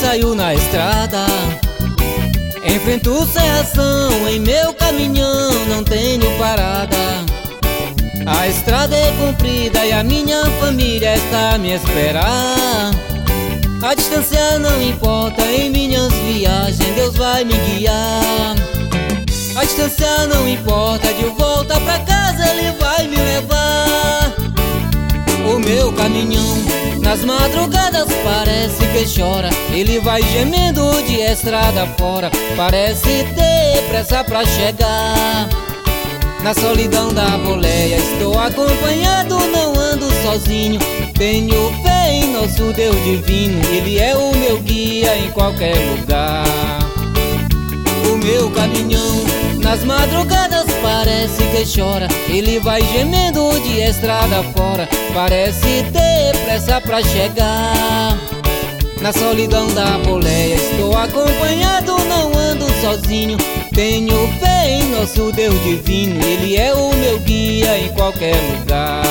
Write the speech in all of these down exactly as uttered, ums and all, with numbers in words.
saio na estrada, enfrento serração, em meu caminhão não tenho parada. A estrada é comprida e a minha família está a me esperar. A distância não importa, em minhas viagens Deus vai me guiar. A distância não importa, de volta pra casa Ele vai me levar. O meu caminhão nas madrugadas parece que chora, ele vai gemendo de estrada fora, parece ter pressa pra chegar. Na solidão da boleia estou acompanhado, não ando sozinho. Tenho fé em nosso Deus divino, Ele é o meu guia em qualquer lugar. O meu caminhão nas madrugadas parece que chora, ele vai gemendo de estrada fora, parece ter pressa pra chegar. Na solidão da boleia estou acompanhado, não ando sozinho. Tenho fé em nosso Deus divino, Ele é o meu guia em qualquer lugar.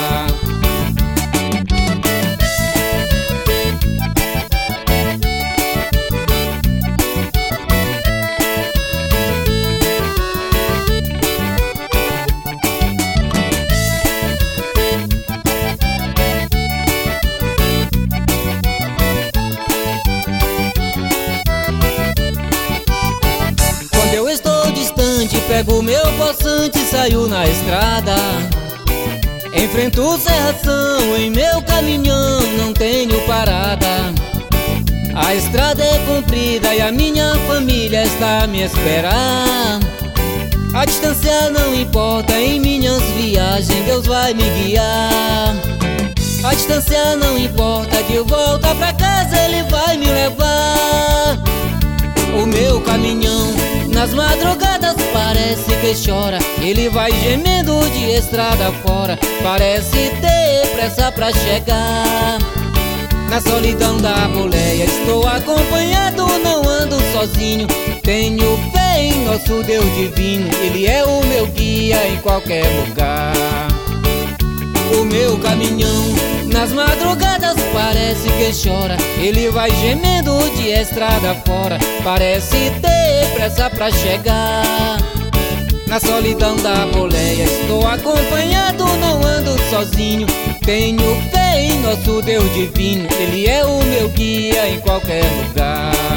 Pego meu poçante e saio na estrada, enfrento serração, em meu caminhão não tenho parada. A estrada é comprida e a minha família está a me esperar. A distância não importa, em minhas viagens Deus vai me guiar. A distância não importa, de volta pra casa Ele vai me levar. O meu caminhão nas madrugadas parece que chora, ele vai gemendo de estrada fora, parece ter pressa pra chegar. Na solidão da boleia estou acompanhado, não ando sozinho. Tenho fé em nosso Deus divino, Ele é o meu guia em qualquer lugar. O meu caminhão nas madrugadas parece que chora, ele vai gemendo de estrada fora, parece ter pressa pra chegar. Na solidão da boleia estou acompanhado, não ando sozinho. Tenho fé em nosso Deus divino, Ele é o meu guia em qualquer lugar.